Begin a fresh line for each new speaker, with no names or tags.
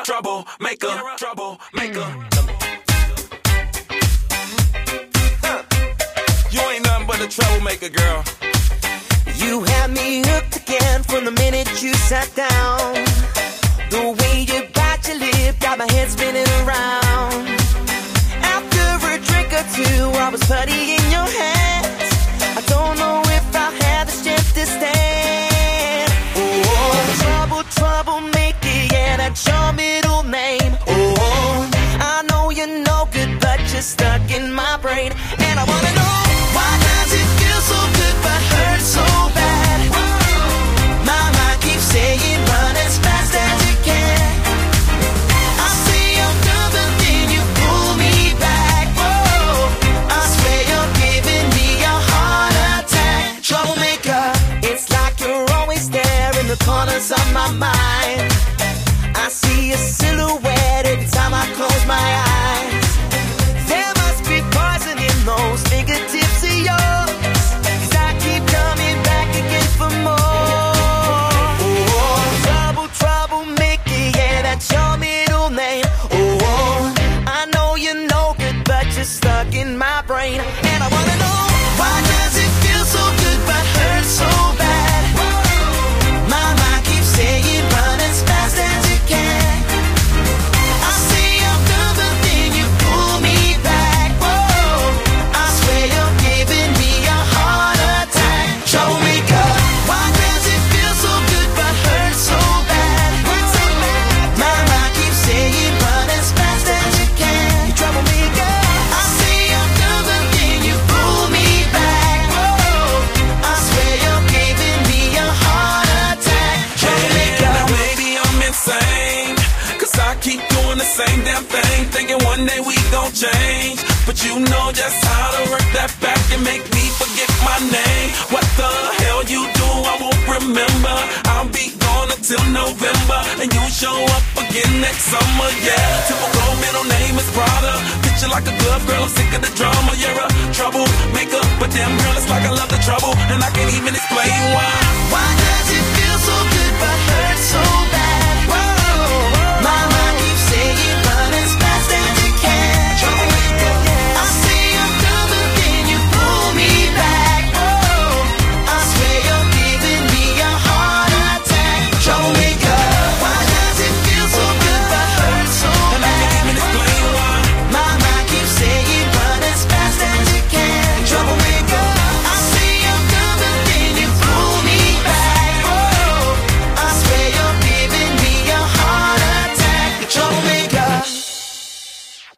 troublemaker, troublemaker. You ain't nothing but a troublemaker, girl.
You had me hooked again from the minute you sat down. The way you bite your lip got my head spinning around. After a drink or two, I was putty in your hands. I don't know if I had the strength to stand. Oh, troublemaker, yeah, that's your middle name. Oh, I know you're no good, but you're stuck in my brain. And I wanna know, why does it feel so good but hurt so bad? My mind keeps saying run as fast as you can. I say I'm done, but then you pull me back. Whoa, I swear you're giving me a heart attack. Troublemaker, it's like you're always there in the corners of my mind. I see a silhouette every time I close my eyes. There must be poison in those fingertips of yours, 'cause I keep coming back again for more. Oh, troublemaker, yeah, that's your middle name. Oh, I know you're no good, but you're stuck in my brain. And I wanna know, why does it feel so good but hurt so bad? My mind keeps saying run as fast as you can. I say I'm done, but then you pull me back. Whoa, I swear you're giving me a heart attack. Troublemaker, why does it feel so good but hurt so bad? My mind keeps saying run as fast as you can. You troublemaker, I say I'm done, but then you pull me back. Whoa, I swear you're giving me a heart attack. Troublemaker.
Now maybe I'm insane, 'cause I keep doing the same damn thing, thinking one day we gon' change. But you know just how to work that back and make me forget my name. What the hell you do, I won't remember. I'll be gone until November, and you show up again next summer, yeah. Typical middle name is Prada. Picture like a good girl, I'm sick of the drama. You're a troublemaker, but damn girl, it's like I love the trouble, and I can't even explain why.
Why does it feel so good but